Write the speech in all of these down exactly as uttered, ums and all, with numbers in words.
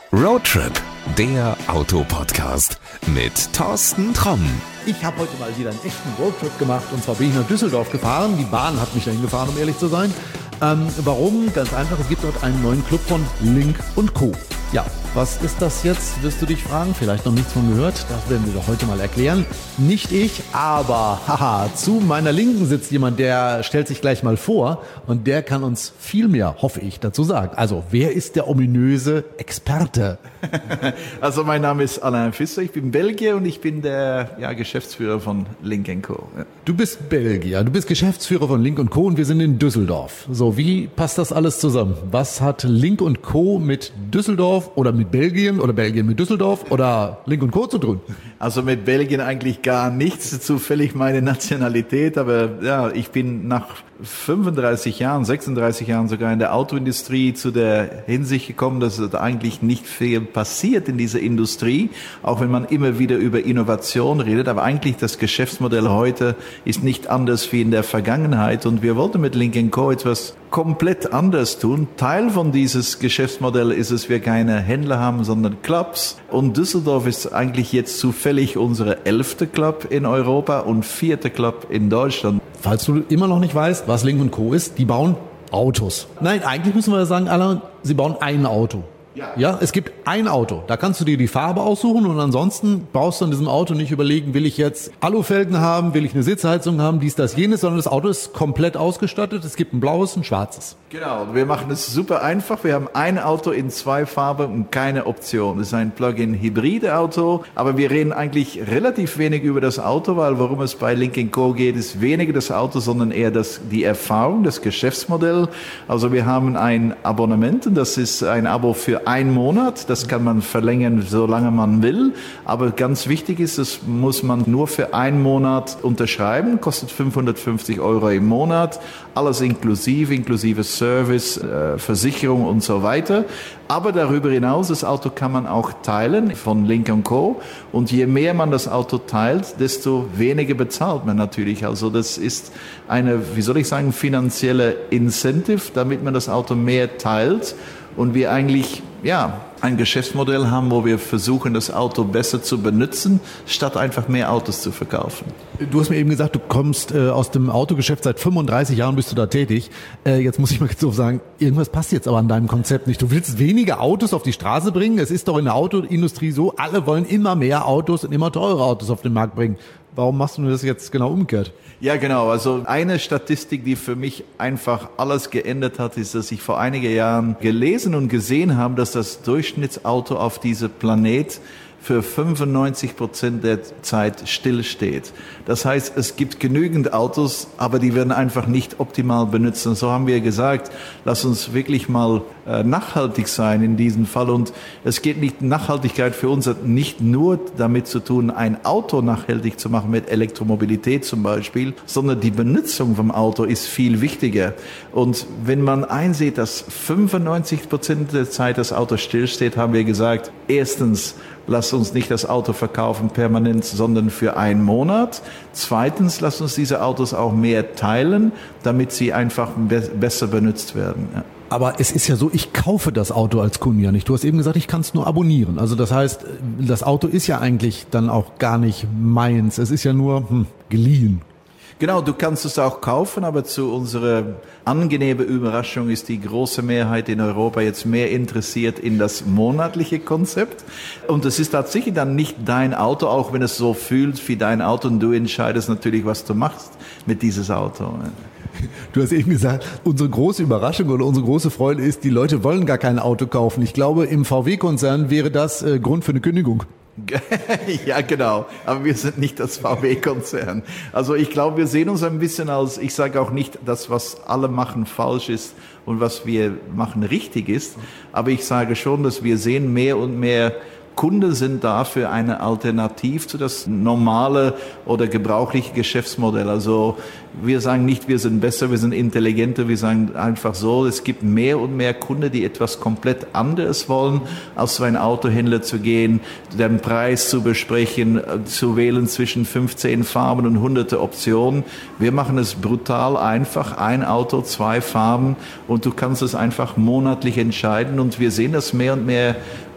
Roadtrip, der Autopodcast mit Thorsten Tromm. Ich habe heute mal wieder einen echten Roadtrip gemacht und zwar bin ich nach Düsseldorf gefahren. Die Bahn hat mich dahin gefahren, um ehrlich zu sein. Ähm, warum? Ganz einfach, es gibt dort einen neuen Club von Lynk und Co. Ja, was ist das jetzt, wirst du dich fragen? Vielleicht noch nichts von gehört, das werden wir doch heute mal erklären. Nicht ich, aber haha, zu meiner Linken sitzt jemand, der stellt sich gleich mal vor und der kann uns viel mehr, hoffe ich, dazu sagen. Also, wer ist der ominöse Experte? Also, mein Name ist Alain Fisser, ich bin Belgier und ich bin der ja, Geschäftsführer von Lynk und Co. Ja. Du bist Belgier, du bist Geschäftsführer von Lynk und Co. und wir sind in Düsseldorf. So, wie passt das alles zusammen? Was hat Lynk und Co. mit Düsseldorf oder mit Belgien oder Belgien mit Düsseldorf oder Lynk und Co. zu tun? Also mit Belgien eigentlich gar nichts, zufällig meine Nationalität, aber ja, ich bin nach fünfunddreißig Jahren, sechsunddreißig Jahren sogar in der Autoindustrie zu der Hinsicht gekommen, dass es eigentlich nicht viel passiert in dieser Industrie, auch wenn man immer wieder über Innovation redet, aber eigentlich das Geschäftsmodell heute ist nicht anders wie in der Vergangenheit und wir wollten mit Lynk und Co. etwas komplett anders tun. Teil von dieses Geschäftsmodell ist es, wir keine Händler haben, sondern Clubs und Düsseldorf ist eigentlich jetzt zufällig unsere elfte Club in Europa und vierte Club in Deutschland. Falls du immer noch nicht weißt, was Lynk und Co. ist, die bauen Autos. Nein, eigentlich müssen wir sagen, Alain, sie bauen ein Auto. Ja. ja, es gibt ein Auto. Da kannst du dir die Farbe aussuchen und ansonsten brauchst du an diesem Auto nicht überlegen, will ich jetzt Alufelgen haben, will ich eine Sitzheizung haben, dies, das, jenes, sondern das Auto ist komplett ausgestattet. Es gibt ein blaues, ein schwarzes. Genau, wir machen es super einfach. Wir haben ein Auto in zwei Farben und keine Option. Es ist ein Plug-in-Hybride-Auto, aber wir reden eigentlich relativ wenig über das Auto, weil worum es bei Lynk und Co. geht, ist weniger das Auto, sondern eher das, die Erfahrung, das Geschäftsmodell. Also wir haben ein Abonnement und das ist ein Abo für ein Monat. Das kann man verlängern, solange man will. Aber ganz wichtig ist, das muss man nur für einen Monat unterschreiben. Kostet fünfhundertfünfzig Euro im Monat. Alles inklusive, inklusive Service, äh, Versicherung und so weiter. Aber darüber hinaus, das Auto kann man auch teilen von Lynk und Co. Und je mehr man das Auto teilt, desto weniger bezahlt man natürlich. Also das ist eine, wie soll ich sagen, finanzielle Incentive, damit man das Auto mehr teilt. Und wir eigentlich, ja, ein Geschäftsmodell haben, wo wir versuchen, das Auto besser zu benutzen, statt einfach mehr Autos zu verkaufen. Du hast mir eben gesagt, du kommst äh, aus dem Autogeschäft, seit fünfunddreißig Jahren bist du da tätig. Äh, jetzt muss ich mal so sagen, irgendwas passt jetzt aber an deinem Konzept nicht. Du willst weniger Autos auf die Straße bringen. Es ist doch in der Autoindustrie so, alle wollen immer mehr Autos und immer teure Autos auf den Markt bringen. Warum machst du das jetzt genau umgekehrt? Ja, genau. Also eine Statistik, die für mich einfach alles geändert hat, ist, dass ich vor einigen Jahren gelesen und gesehen habe, dass das Durchschnittsauto auf diesem Planet für fünfundneunzig Prozent der Zeit stillsteht. Das heißt, es gibt genügend Autos, aber die werden einfach nicht optimal benutzt. Und so haben wir gesagt, lass uns wirklich mal äh, nachhaltig sein in diesem Fall. Und es geht nicht, Nachhaltigkeit für uns hat nicht nur damit zu tun, ein Auto nachhaltig zu machen mit Elektromobilität zum Beispiel, sondern die Benutzung vom Auto ist viel wichtiger. Und wenn man einsieht, dass fünfundneunzig Prozent der Zeit das Auto stillsteht, haben wir gesagt, erstens, lass uns nicht das Auto verkaufen permanent, sondern für einen Monat. Zweitens, lass uns diese Autos auch mehr teilen, damit sie einfach be- besser benutzt werden. Ja. Aber es ist ja so, ich kaufe das Auto als Kunde ja nicht. Du hast eben gesagt, ich kann es nur abonnieren. Also das heißt, das Auto ist ja eigentlich dann auch gar nicht meins. Es ist ja nur hm, geliehen. Genau, du kannst es auch kaufen, aber zu unserer angenehmen Überraschung ist die große Mehrheit in Europa jetzt mehr interessiert in das monatliche Konzept. Und es ist tatsächlich dann nicht dein Auto, auch wenn es so fühlt wie dein Auto und du entscheidest natürlich, was du machst mit dieses Auto. Du hast eben gesagt, unsere große Überraschung oder unsere große Freude ist, die Leute wollen gar kein Auto kaufen. Ich glaube, im V W-Konzern wäre das äh, Grund für eine Kündigung. Ja, genau. Aber wir sind nicht das V W-Konzern. Also ich glaube, wir sehen uns ein bisschen als, ich sage auch nicht, dass was alle machen falsch ist und was wir machen richtig ist. Aber ich sage schon, dass wir sehen mehr und mehr Kunden sind dafür eine Alternative zu das normale oder gebrauchliche Geschäftsmodell. Also wir sagen nicht, wir sind besser, wir sind intelligenter, wir sagen einfach so, es gibt mehr und mehr Kunden, die etwas komplett anderes wollen, als zu einem Autohändler zu gehen, den Preis zu besprechen, zu wählen zwischen fünfzehn Farben und hunderte Optionen. Wir machen es brutal einfach, ein Auto, zwei Farben und du kannst es einfach monatlich entscheiden und wir sehen, dass mehr und mehr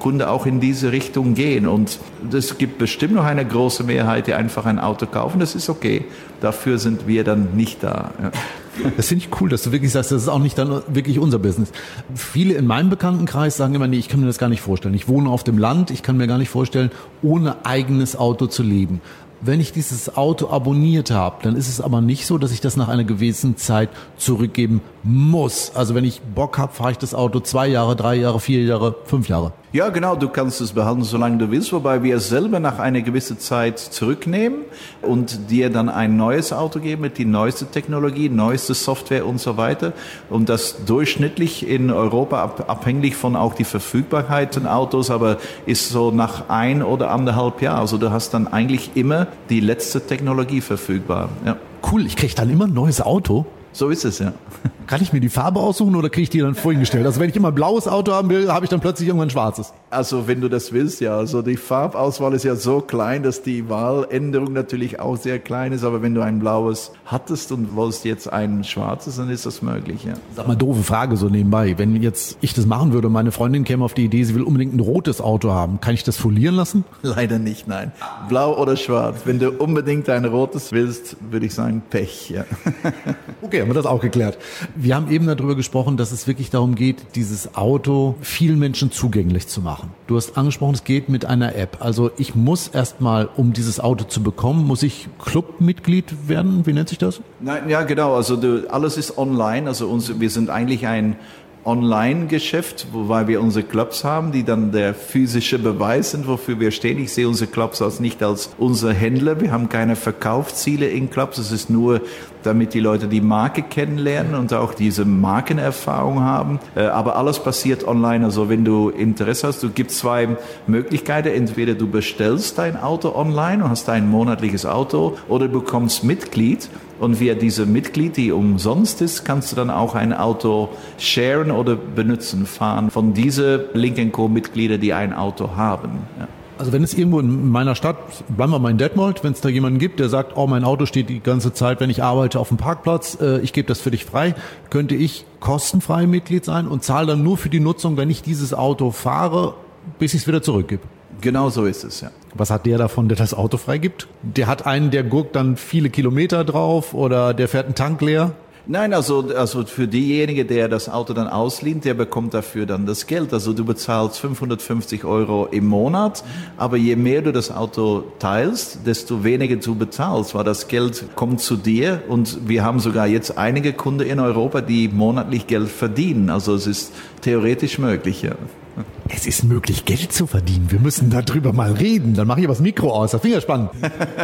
Kunden auch in diese Richtung gehen. Und es gibt bestimmt noch eine große Mehrheit, die einfach ein Auto kaufen. Das ist okay. Dafür sind wir dann nicht da. Ja. Das finde ich cool, dass du wirklich sagst, das ist auch nicht dann wirklich unser Business. Viele in meinem Bekanntenkreis sagen immer, nee, ich kann mir das gar nicht vorstellen. Ich wohne auf dem Land, ich kann mir gar nicht vorstellen, ohne eigenes Auto zu leben. Wenn ich dieses Auto abonniert habe, dann ist es aber nicht so, dass ich das nach einer gewissen Zeit zurückgeben muss. Also wenn ich Bock habe, fahre ich das Auto zwei Jahre, drei Jahre, vier Jahre, fünf Jahre. Ja, genau, du kannst es behalten, solange du willst, wobei wir es selber nach einer gewissen Zeit zurücknehmen und dir dann ein neues Auto geben mit die neueste Technologie, neueste Software und so weiter. Und das durchschnittlich in Europa, ab, abhängig von auch die Verfügbarkeit von Autos, aber ist so nach ein oder anderthalb Jahren. Also du hast dann eigentlich immer die letzte Technologie verfügbar. Ja. Cool, ich kriege dann immer ein neues Auto. So ist es, ja. Kann ich mir die Farbe aussuchen oder kriege ich die dann vorhingestellt? Also wenn ich immer ein blaues Auto haben will, habe ich dann plötzlich irgendwann ein schwarzes. Also wenn du das willst, ja. Also die Farbauswahl ist ja so klein, dass die Wahländerung natürlich auch sehr klein ist. Aber wenn du ein blaues hattest und wolltest jetzt ein schwarzes, dann ist das möglich, ja. Sag mal, doofe Frage so nebenbei. Wenn jetzt ich das machen würde und meine Freundin käme auf die Idee, sie will unbedingt ein rotes Auto haben, kann ich das folieren lassen? Leider nicht, nein. Blau oder schwarz. Wenn du unbedingt ein rotes willst, würde ich sagen Pech, ja. Okay, haben wir das auch geklärt. Wir haben eben darüber gesprochen, dass es wirklich darum geht, dieses Auto vielen Menschen zugänglich zu machen. Du hast angesprochen, es geht mit einer App. Also ich muss erstmal, um dieses Auto zu bekommen, muss ich Clubmitglied werden? Wie nennt sich das? Nein, ja, genau. Also du, alles ist online. Also uns, wir sind eigentlich ein Online-Geschäft, wobei wir unsere Clubs haben, die dann der physische Beweis sind, wofür wir stehen. Ich sehe unsere Clubs als nicht als unsere Händler. Wir haben keine Verkaufsziele in Clubs. Es ist nur, damit die Leute die Marke kennenlernen und auch diese Markenerfahrung haben. Aber alles passiert online. Also wenn du Interesse hast, du gibt zwei Möglichkeiten. Entweder du bestellst dein Auto online und hast ein monatliches Auto oder du bekommst Mitglied. Und via diese Mitglied, die umsonst ist, kannst du dann auch ein Auto sharen oder benutzen, fahren von diesen Lynk and Co. Mitglieder, die ein Auto haben. Ja. Also wenn es irgendwo in meiner Stadt, bleiben wir mal in Detmold, wenn es da jemanden gibt, der sagt, oh, mein Auto steht die ganze Zeit, wenn ich arbeite, auf dem Parkplatz, äh, ich gebe das für dich frei, könnte ich kostenfrei Mitglied sein und zahle dann nur für die Nutzung, wenn ich dieses Auto fahre, bis ich es wieder zurückgebe. Genau so ist es, ja. Was hat der davon, der das Auto freigibt? Der hat einen, der gurkt dann viele Kilometer drauf oder der fährt einen Tank leer? Nein, also, also für diejenige, der das Auto dann auslehnt, der bekommt dafür dann das Geld. Also du bezahlst fünfhundertfünfzig Euro im Monat, aber je mehr du das Auto teilst, desto weniger du bezahlst, weil das Geld kommt zu dir und wir haben sogar jetzt einige Kunden in Europa, die monatlich Geld verdienen. Also es ist theoretisch möglich, ja. Es ist möglich, Geld zu verdienen. Wir müssen darüber mal reden. Dann mache ich aber das Mikro aus. Das finde ich ja spannend.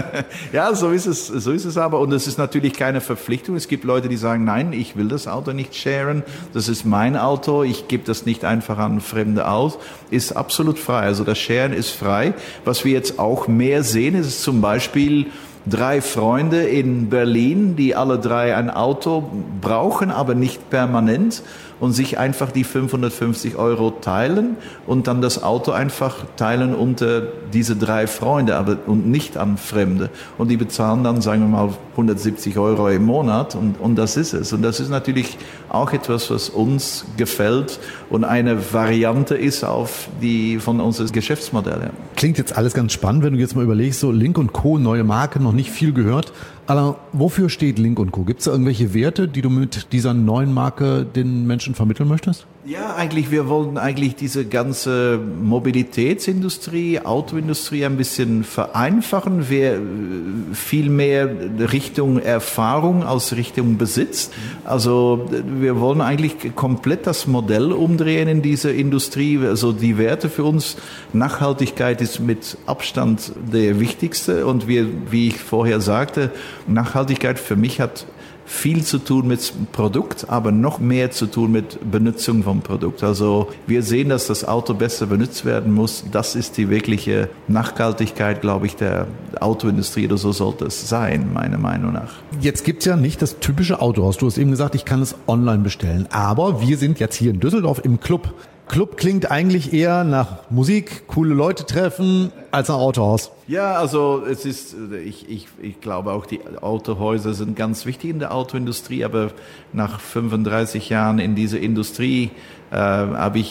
Ja, so ist es, so ist es aber. Und es ist natürlich keine Verpflichtung. Es gibt Leute, die sagen, nein, ich will das Auto nicht sharen. Das ist mein Auto. Ich gebe das nicht einfach an Fremde aus. Ist absolut frei. Also das Sharen ist frei. Was wir jetzt auch mehr sehen, ist zum Beispiel drei Freunde in Berlin, die alle drei ein Auto brauchen, aber nicht permanent und sich einfach die fünfhundertfünfzig Euro teilen und dann das Auto einfach teilen unter diese drei Freunde, aber und nicht an Fremde. Und die bezahlen dann, sagen wir mal, hundertsiebzig Euro im Monat und, und das ist es. Und das ist natürlich auch etwas, was uns gefällt und eine Variante ist auf die von unserem Geschäftsmodell. Klingt jetzt alles ganz spannend, wenn du jetzt mal überlegst, so Lynk und Co., neue Marke, noch nicht viel gehört. Alain, wofür steht Lynk und Co.? Gibt es da irgendwelche Werte, die du mit dieser neuen Marke den Menschen vermitteln möchtest? Ja, eigentlich, wir wollen eigentlich diese ganze Mobilitätsindustrie, Autoindustrie ein bisschen vereinfachen. Wir viel mehr Richtung Erfahrung als Richtung Besitz. Also wir wollen eigentlich komplett das Modell umdrehen in dieser Industrie. Also die Werte für uns, Nachhaltigkeit ist mit Abstand der wichtigste. Und wir, wie ich vorher sagte, Nachhaltigkeit für mich hat viel zu tun mit Produkt, aber noch mehr zu tun mit Benutzung vom Produkt. Also wir sehen, dass das Auto besser benutzt werden muss. Das ist die wirkliche Nachhaltigkeit, glaube ich, der Autoindustrie, oder so sollte es sein, meiner Meinung nach. Jetzt gibt's ja nicht das typische Autohaus. Du hast eben gesagt, ich kann es online bestellen. Aber wir sind jetzt hier in Düsseldorf im Club. Club klingt eigentlich eher nach Musik, coole Leute treffen, als ein Autohaus. Ja, also es ist, ich, ich, ich glaube auch, die Autohäuser sind ganz wichtig in der Autoindustrie, aber nach fünfunddreißig Jahren in dieser Industrie äh, habe ich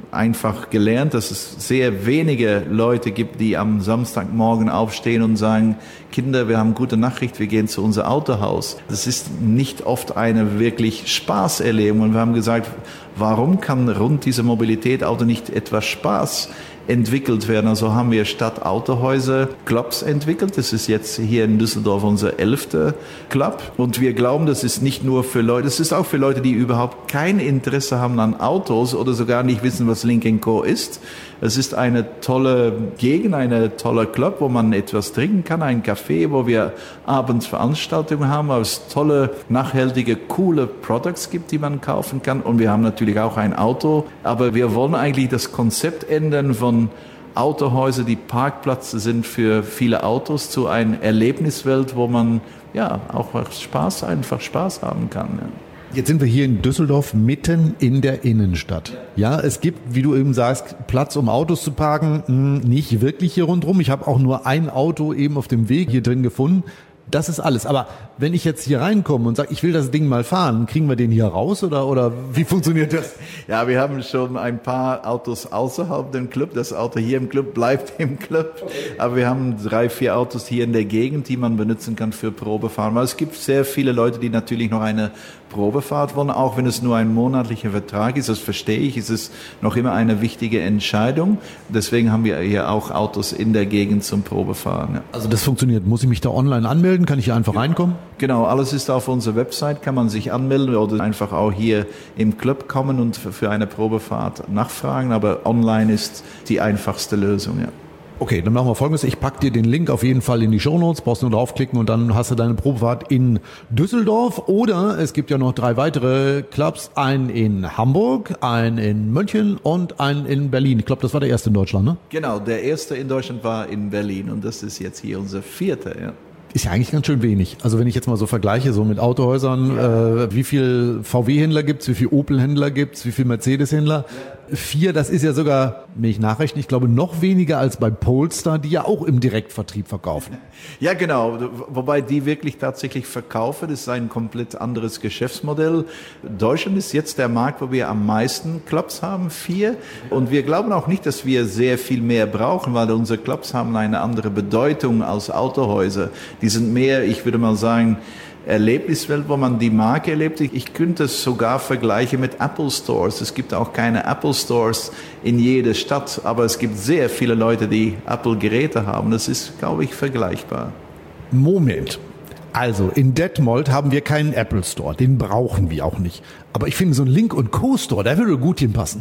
einfach gelernt, dass es sehr wenige Leute gibt, die am Samstagmorgen aufstehen und sagen, Kinder, wir haben gute Nachricht, wir gehen zu unser Autohaus. Das ist nicht oft eine wirklich Spaßerlebung. Und wir haben gesagt, warum kann rund diese Mobilität Auto nicht etwas Spaß entwickelt werden? Also haben wir statt Autohäuser Clubs entwickelt. Das ist jetzt hier in Düsseldorf unser elfter Club. Und wir glauben, das ist nicht nur für Leute, das ist auch für Leute, die überhaupt kein Interesse haben an Autos oder sogar nicht wissen, was Lynk and Co ist. Es ist eine tolle Gegend, eine tolle Club, wo man etwas trinken kann, ein Café, wo wir abends Veranstaltungen haben, wo es tolle, nachhaltige, coole Products gibt, die man kaufen kann. Und wir haben natürlich auch ein Auto. Aber wir wollen eigentlich das Konzept ändern von Autohäuser, die Parkplätze sind für viele Autos, zu einer Erlebniswelt, wo man ja auch Spaß, einfach Spaß haben kann. Ja. Jetzt sind wir hier in Düsseldorf mitten in der Innenstadt. Ja, es gibt, wie du eben sagst, Platz, um Autos zu parken, nicht wirklich hier rundherum. Ich habe auch nur ein Auto eben auf dem Weg hier drin gefunden. Das ist alles. Aber wenn ich jetzt hier reinkomme und sage, ich will das Ding mal fahren, kriegen wir den hier raus oder, oder wie funktioniert das? Ja, wir haben schon ein paar Autos außerhalb dem Club. Das Auto hier im Club bleibt im Club. Aber wir haben drei, vier Autos hier in der Gegend, die man benutzen kann für Probefahren. Weil es gibt sehr viele Leute, die natürlich noch eine Probefahrt wollen, auch wenn es nur ein monatlicher Vertrag ist. Das verstehe ich. Es ist noch immer eine wichtige Entscheidung. Deswegen haben wir hier auch Autos in der Gegend zum Probefahren. Ja. Also das funktioniert. Muss ich mich da online anmelden? Kann ich hier einfach reinkommen? Genau, alles ist auf unserer Website, kann man sich anmelden oder einfach auch hier im Club kommen und für eine Probefahrt nachfragen, aber online ist die einfachste Lösung, ja. Okay, dann machen wir Folgendes. Ich packe dir den Link auf jeden Fall in die Shownotes, brauchst nur draufklicken und dann hast du deine Probefahrt in Düsseldorf. Oder es gibt ja noch drei weitere Clubs, einen in Hamburg, einen in München und einen in Berlin. Ich glaube, das war der erste in Deutschland, ne? Genau, der erste in Deutschland war in Berlin und das ist jetzt hier unser vierter, ja. Ist ja eigentlich ganz schön wenig. Also wenn ich jetzt mal so vergleiche, so mit Autohäusern, ja. äh, wie viel V W-Händler gibt's, wie viel Opel-Händler gibt's, wie viel Mercedes-Händler? Ja. Vier, das ist ja sogar, wenn ich nachrechne, ich glaube noch weniger als bei Polestar, die ja auch im Direktvertrieb verkaufen. Ja, genau. Wobei die wirklich tatsächlich verkaufen. Das ist ein komplett anderes Geschäftsmodell. Deutschland ist jetzt der Markt, wo wir am meisten Clubs haben, vier. Und wir glauben auch nicht, dass wir sehr viel mehr brauchen, weil unsere Clubs haben eine andere Bedeutung als Autohäuser. Die sind mehr, ich würde mal sagen, Erlebniswelt, wo man die Marke erlebt. Ich könnte es sogar vergleichen mit Apple Stores. Es gibt auch keine Apple Stores in jeder Stadt, aber es gibt sehr viele Leute, die Apple-Geräte haben. Das ist, glaube ich, vergleichbar. Moment. Also, in Detmold haben wir keinen Apple Store. Den brauchen wir auch nicht. Aber ich finde, so ein Lynk und Co. Store, der würde gut hinpassen.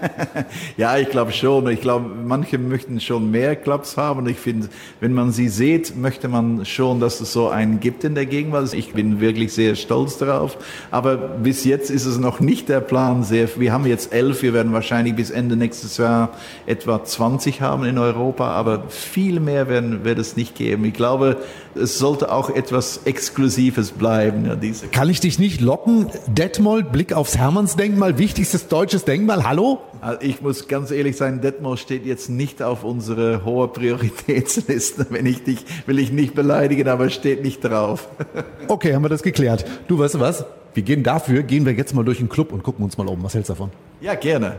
Ja, ich glaube schon. Ich glaube, manche möchten schon mehr Clubs haben. Und ich finde, wenn man sie sieht, möchte man schon, dass es so einen gibt in der Gegenwart. Ich bin wirklich sehr stolz darauf. Aber bis jetzt ist es noch nicht der Plan. Sehr, wir haben jetzt elf. Wir werden wahrscheinlich bis Ende nächstes Jahr etwa zwanzig haben in Europa. Aber viel mehr werden, wird es nicht geben. Ich glaube, es sollte auch etwas Exklusives bleiben. Ja, diese. Kann ich dich nicht locken? Detmold, Blick aufs Hermannsdenkmal, wichtigstes deutsches Denkmal. Hallo? Also ich muss ganz ehrlich sein, Detmold steht jetzt nicht auf unserer hohen Prioritätsliste. Wenn ich dich, will ich nicht beleidigen, aber steht nicht drauf. Okay, haben wir das geklärt. Du, weißt du was? Wir gehen dafür, gehen wir jetzt mal durch den Club und gucken uns mal um. Was hältst du davon? Ja, gerne.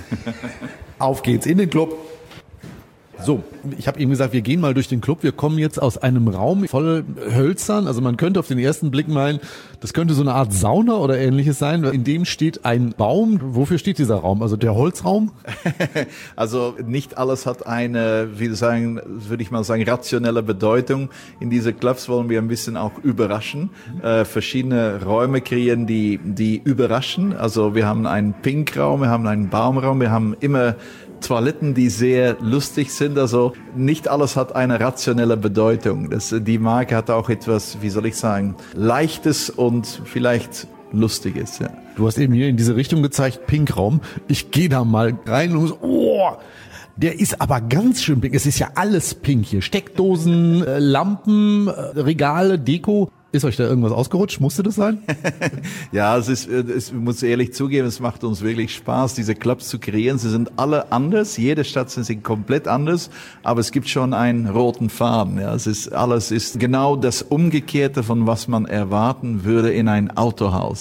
Auf geht's in den Club. So, ich habe eben gesagt, wir gehen mal durch den Club. Wir kommen jetzt aus einem Raum voll Hölzern. Also man könnte auf den ersten Blick meinen, das könnte so eine Art Sauna oder Ähnliches sein. In dem steht ein Baum. Wofür steht dieser Raum? Also der Holzraum? Also nicht alles hat eine, wie sagen, würde ich mal sagen, rationelle Bedeutung. In diese Clubs wollen wir ein bisschen auch überraschen, äh, verschiedene Räume kreieren, die die überraschen. Also wir haben einen Pinkraum, wir haben einen Baumraum, wir haben immer Toiletten, die sehr lustig sind. Also nicht alles hat eine rationelle Bedeutung. Das, die Marke hat auch etwas, wie soll ich sagen, Leichtes und vielleicht Lustiges. Ja. Du hast eben hier in diese Richtung gezeigt, Pinkraum. Ich gehe da mal rein und so, oh, der ist aber ganz schön pink. Es ist ja alles pink hier. Steckdosen, Lampen, Regale, Deko. Ist euch da irgendwas ausgerutscht? Musste das sein? Ja, es ist, es muss ehrlich zugeben, es macht uns wirklich Spaß, diese Clubs zu kreieren. Sie sind alle anders, jede Stadt sind komplett anders, aber es gibt schon einen roten Faden. Ja, es ist, alles ist genau das Umgekehrte von was man erwarten würde in ein Autohaus. Ja.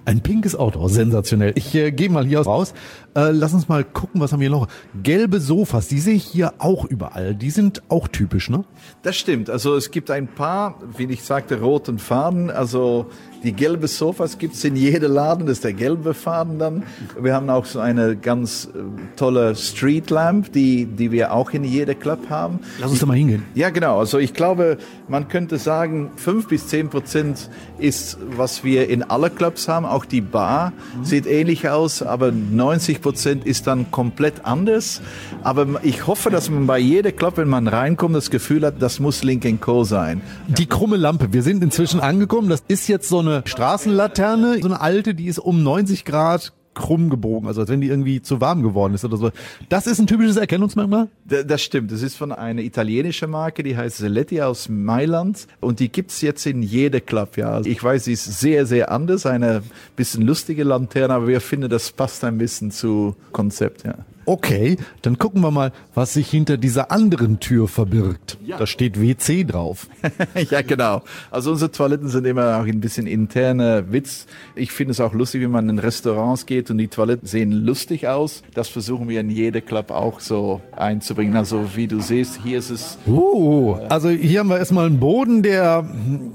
Ein pinkes Auto, sensationell. Ich äh, gehe mal hier raus. Äh, lass uns mal gucken, was haben wir noch. Gelbe Sofas, die sehe ich hier auch überall. Die sind auch typisch, ne? Das stimmt. Also es gibt ein paar, wie ich sagte, roten Faden. Also die gelbe Sofas gibt es in jedem Laden. Das ist der gelbe Faden dann. Wir haben auch so eine ganz äh, tolle Street Lamp, die, die wir auch in jedem Club haben. Lass uns da mal hingehen. Ja, genau. Also ich glaube, man könnte sagen, fünf bis zehn Prozent ist, was wir in alle Clubs haben. Auch die Bar mhm. sieht ähnlich aus, aber neunzig Prozent ist dann komplett anders. Aber ich hoffe, dass man bei jedem Club, wenn man reinkommt, das Gefühl hat, das muss Link and Co sein. Die krumme Lampe, wir sind inzwischen angekommen. Das ist jetzt so eine Straßenlaterne, so eine alte, die ist um neunzig Grad krumm gebogen, also als wenn die irgendwie zu warm geworden ist oder so. Das ist ein typisches Erkennungsmerkmal? Das stimmt. Das ist von einer italienischen Marke, die heißt Seletti aus Mailand und die gibt's jetzt in jedem Club. Ja, ich weiß, sie ist sehr, sehr anders, eine bisschen lustige Lanterne, aber wir finden, das passt ein bisschen zu Konzept, ja. Okay, dann gucken wir mal, was sich hinter dieser anderen Tür verbirgt. Ja. Da steht W C drauf. Ja, genau. Also unsere Toiletten sind immer auch ein bisschen interner Witz. Ich finde es auch lustig, wenn man in Restaurants geht und die Toiletten sehen lustig aus. Das versuchen wir in jedem Club auch so einzubringen. Also wie du siehst, hier ist es... Uh, also hier haben wir erstmal einen Boden, der...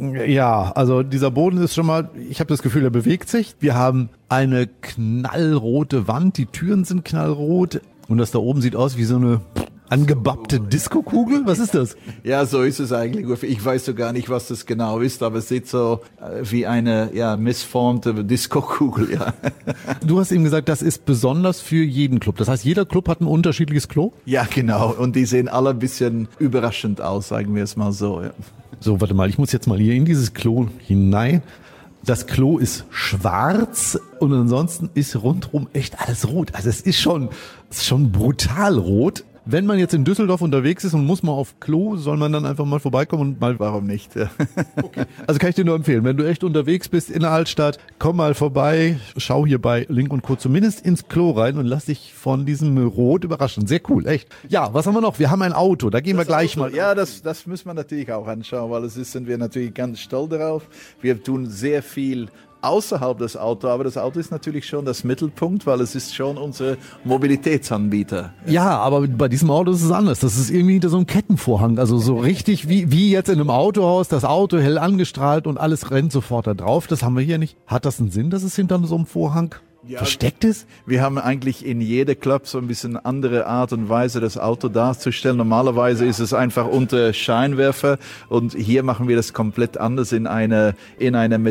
Ja, also dieser Boden ist schon mal... Ich habe das Gefühl, er bewegt sich. Wir haben eine knallrote Wand, die Türen sind knallrot und das da oben sieht aus wie so eine angebappte Diskokugel. Was ist das? Ja, so ist es eigentlich. Ich weiß so gar nicht, was das genau ist, aber es sieht so wie eine ja missformte Diskokugel. Ja. Du hast eben gesagt, das ist besonders für jeden Club. Das heißt, jeder Club hat ein unterschiedliches Klo? Ja, genau. Und die sehen alle ein bisschen überraschend aus, sagen wir es mal so. Ja. So, warte mal, ich muss jetzt mal hier in dieses Klo hinein. Das Klo ist schwarz und ansonsten ist rundherum echt alles rot. Also es ist schon, es ist schon brutal rot. Wenn man jetzt in Düsseldorf unterwegs ist und muss mal auf Klo, soll man dann einfach mal vorbeikommen und mal... Warum nicht? Okay. Also kann ich dir nur empfehlen, wenn du echt unterwegs bist in der Altstadt, komm mal vorbei, schau hier bei Link und Co. zumindest ins Klo rein und lass dich von diesem Rot überraschen. Sehr cool, echt. Ja, was haben wir noch? Wir haben ein Auto, da gehen das wir gleich Auto, mal... Ja, das, das müssen wir natürlich auch anschauen, weil es ist, sind wir natürlich ganz stolz darauf. Wir tun sehr viel außerhalb des Autos, aber das Auto ist natürlich schon das Mittelpunkt, weil es ist schon unser Mobilitätsanbieter. Ja, aber bei diesem Auto ist es anders. Das ist irgendwie hinter so einem Kettenvorhang, also so richtig wie wie jetzt in einem Autohaus, das Auto hell angestrahlt und alles rennt sofort da drauf. Das haben wir hier nicht. Hat das einen Sinn, dass es hinter so einem Vorhang ja, versteckt ist? Wir haben eigentlich in jedem Club so ein bisschen andere Art und Weise, das Auto darzustellen. Normalerweise ist es einfach unter Scheinwerfer und hier machen wir das komplett anders in eine in eine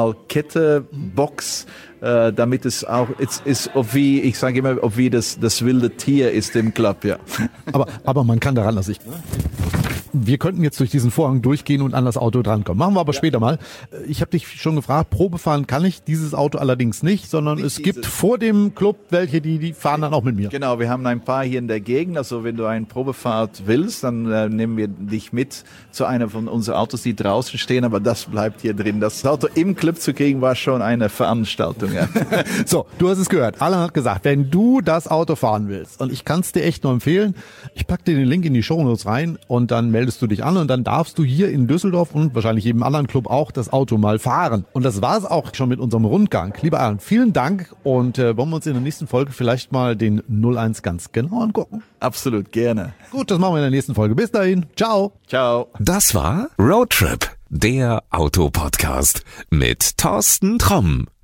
Metallkette-Box, äh, damit es auch es ist, ob wie ich sage immer, ob wie das das wilde Tier ist im Club, ja. Aber aber man kann daran, also ich wir könnten jetzt durch diesen Vorhang durchgehen und an das Auto drankommen. Machen wir aber ja. später mal. Ich habe dich schon gefragt, Probefahren kann ich dieses Auto allerdings nicht, sondern nicht es gibt dieses. Vor dem Club welche, die die fahren dann auch mit mir. Genau, wir haben ein paar hier in der Gegend. Also wenn du eine Probefahrt willst, dann äh, nehmen wir dich mit zu einer von unseren Autos, die draußen stehen, aber das bleibt hier drin. Das Auto im Club zu kriegen, war schon eine Veranstaltung. Ja. So, du hast es gehört. Alan hat gesagt, wenn du das Auto fahren willst, und ich kann es dir echt nur empfehlen, ich pack dir den Link in die Shownotes rein und dann meldest du dich an und dann darfst du hier in Düsseldorf und wahrscheinlich jedem anderen Club auch das Auto mal fahren. Und das war es auch schon mit unserem Rundgang. Lieber Alan, vielen Dank und äh, wollen wir uns in der nächsten Folge vielleicht mal den null eins ganz genau angucken? Absolut, gerne. Gut, das machen wir in der nächsten Folge. Bis dahin, ciao. Ciao. Das war Roadtrip, der Autopodcast mit Thorsten Tromm.